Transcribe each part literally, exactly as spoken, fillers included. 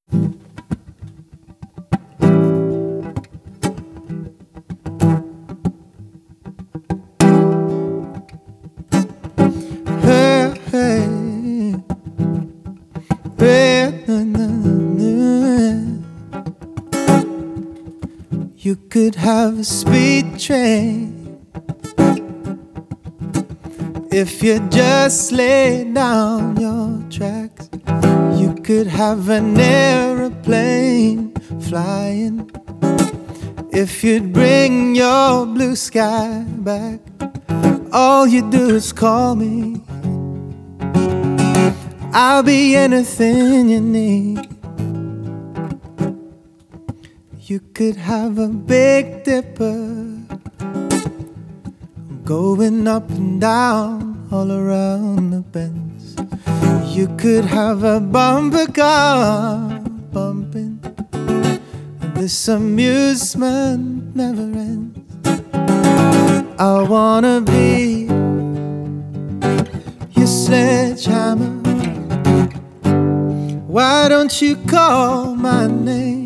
Hey, hey, hey, na, na, na. You could have a speed train if you just lay down your tracks. You could have an aeroplane flying if you'd bring your blue sky back. All you do is call me, I'll be anything you need. You could have a Big Dipper going up and down all around the bends. You could have a bumper car bumping, and this amusement never ends. I wanna be your sledgehammer. Why don't you call my name?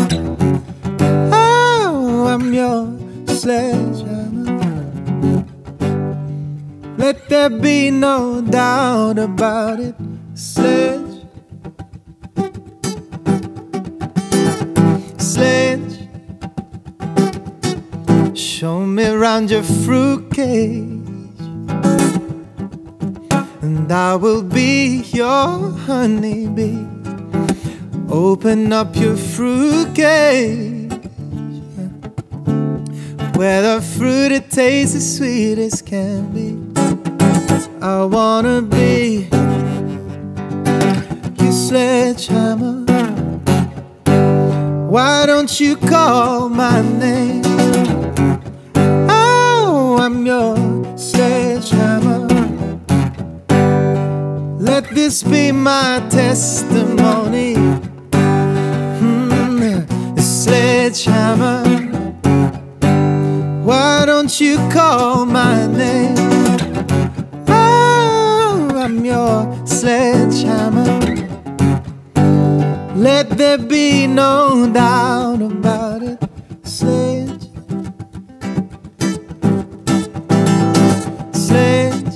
Oh, I'm your sledgehammer. Let there be no doubt about it. Sledge, sledge. Show me around your fruit cage, and I will be your honeybee. Open up your fruit cage, where the fruity tastes as sweet as can be. I wanna be your sledgehammer. Why don't you call my name? Oh, I'm your sledgehammer. Let this be my testimony. Hmm, the sledgehammer. Why don't you call my name? Oh, I'm your sledgehammer. Let there be no doubt about it. Sledge, sledge.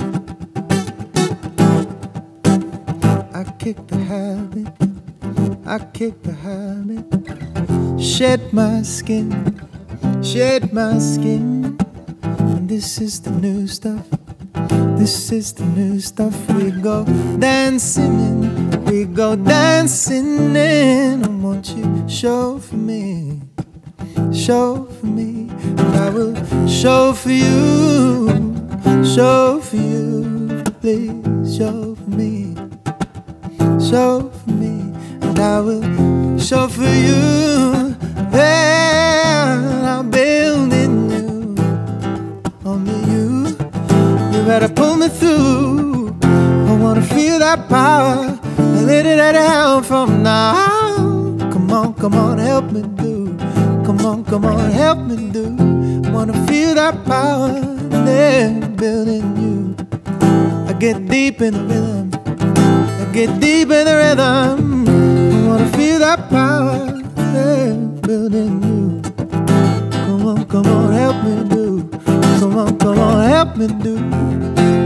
I kick the habit, I kick the habit. Shed my skin, shed my skin. And this is the new stuff, this is the new stuff. We go dancing in, we go dancing in. And won't you show for me, show for me, and I will show for you, show for you. Please show for me, show for me, and I will show for you. Yeah, I'm building you, only you. You better pull me through. I wanna feel that power, let it down from now. Come on, come on, help me do. Come on, come on, help me do. I wanna feel that power, yeah, building you. I get deep in the rhythm, I get deep in the rhythm. I wanna feel that power, yeah, building you. Come on, come on, help me do. Come on, come on, help me do.